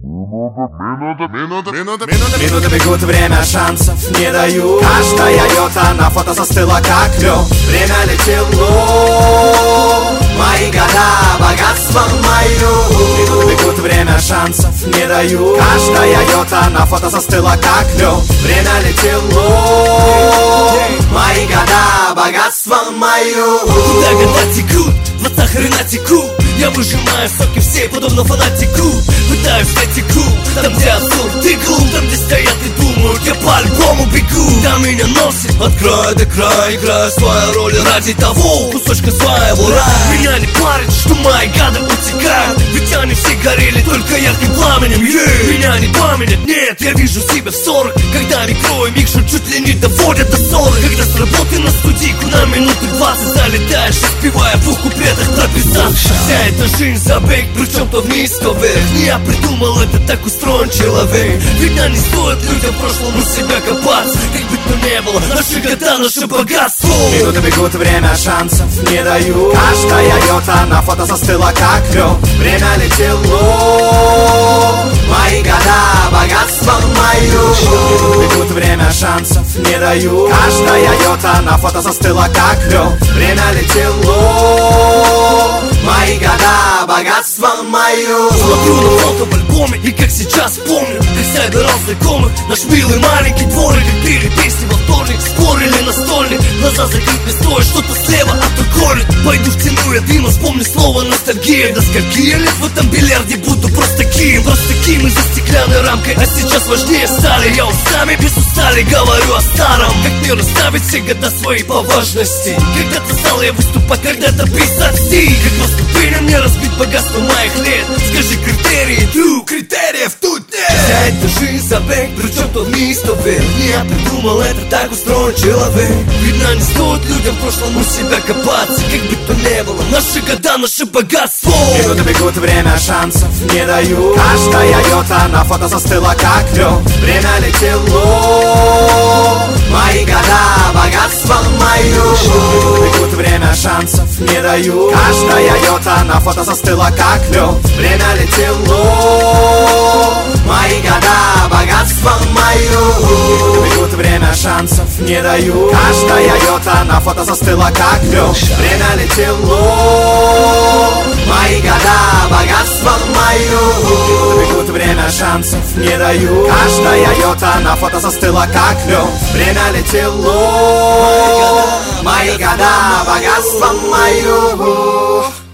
Минуты бегут, время шансов не дают. Каждая йота на фото застыла как лед. Время летело, мои года, богатство мое. Минуты бегут, время шансов не дают. Каждая йота на фото застыла как лед. Время летело, мои года, богатство мое. Куда года текут, глаза хрена текут. Я выжимаю соки все, подобно фанатику. Пытаюсь найти круг, там где абсурд и глуп. Там где стоят и думают, я по-любому бегу. Там меня носит от края до края. Играю свою роль ради того кусочка своего рая. Меня не парит, что мои гады утекают. Ведь они все горели только ярким пламенем, Меня не памятят, нет, я вижу себя в 40. Когда микро и микшер чуть ли не доводят до 40. Когда с работы на студийку на минуты 20 залетаешь, успевая в двух куплетах прописаться. Вся эта жизнь забег, причем то вниз, то вверх. Не я придумал, это так устроен человек. Ведь не стоит людям прошлому себя копаться. Как бы то ни было, наши года, наше богатство. Минуты бегут, время шансов не дают. Каждая йота на фото застыла как лед. Время летело, мои года, богатство мое. Минуты бегут, время шансов не дают. Каждая йота на фото застыла как лед. Время летело, мои года, богатство мое. Смотрю на фото в альбоме и как сейчас помню, как собирал знакомых. Наш милый маленький дворик, пили песни во вторник, спорили настольник. Глаза закрыты, стоит что-то слева, а то колет. Пойду втяну я дыма, вспомню слово ностальгия. До скольки я лет в этом бильярде буду просто ким и за стеклянной рамкой. А сейчас важнее стали, я устами без устали говорю о старом. Как мне расставить все года свои по важности. Когда-то стал я выступать, когда-то писать стих. Как по ступеням мне разбить богатство моих лет. Скажи критерии, критериев тут нет. Вся эта жизнь забег, причем то вниз, то вверх. Не я придумал, это так устроен человек. Видно, не стоит людям прошлому себя копаться. Как бы то ни было, наши года, наше богатство. Минуты бегут, время шансов не дают. Каждая йота на фото застыла как лед. Время летело, мои года, богатство мое. Минуты бегут, время шансов не дают. Каждая йота на фото застыла как лед. Время летело, мои года, богатство мое. Минуты бегут, время шансов не дают. Каждая йота на фото застыла как лед. Время летело, мои года, богатство мое. Минуты бегут, время шансов не дают. Каждая йота на фото застыла как лед. Время летело, мои года, богатство мое.